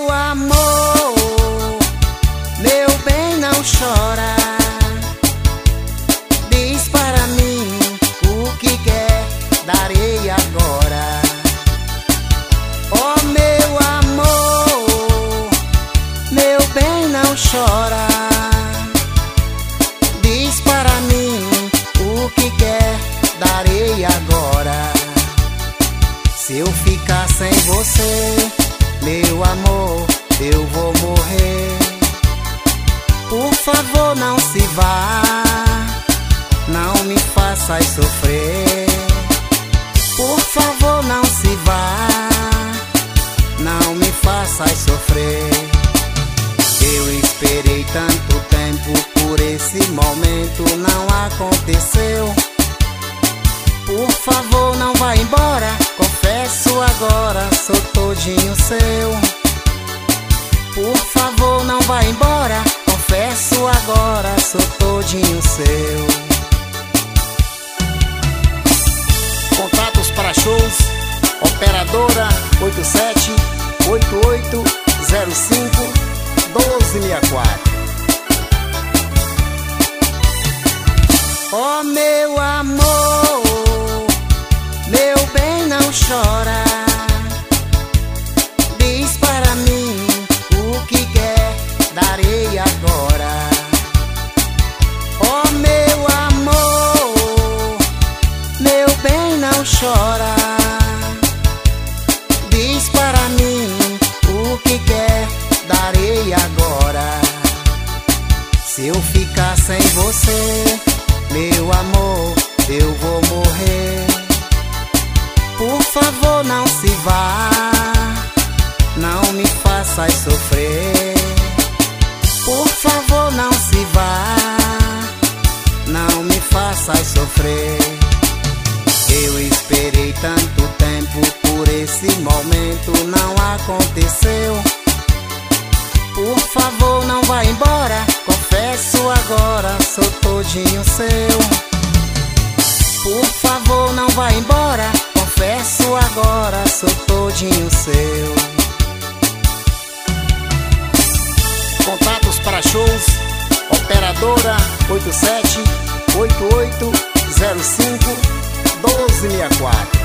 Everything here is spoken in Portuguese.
meu amor, meu bem, não chora. Diz para mim o que quer, darei agora. Oh meu amor, meu bem, não chora. Diz para mim o que quer, darei agora. Se eu ficar sem você, meu amor, eu vou morrer. Por favor, não se vá, não me faças sofrer. Por favor, não se vá, não me faças sofrer. Eu esperei tanto tempo por esse momento, não aconteceu. Por favor, não vá embora, confesso agora, sou todinho seu. Por favor, não vá embora, confesso agora, sou todinho seu. Contatos para shows, operadora 8788051264. Oh meu amor, meu bem, não chora. Diz para mim o que quer, darei agora. Oh meu amor, meu bem, não chora. Diz para mim o que quer, darei agora. Se eu ficar sem você, meu amor, eu vou morrer. Por favor, não se vá, não me faças sofrer. Por favor, não se vá, não me faças sofrer. Eu esperei tanto tempo por esse momento, não aconteceu. Por favor, não vá embora, confesso agora, sou todinho seu. Por favor, não vá embora, confesso agora, sou todinho seu. Contatos para shows, operadora 8788051264.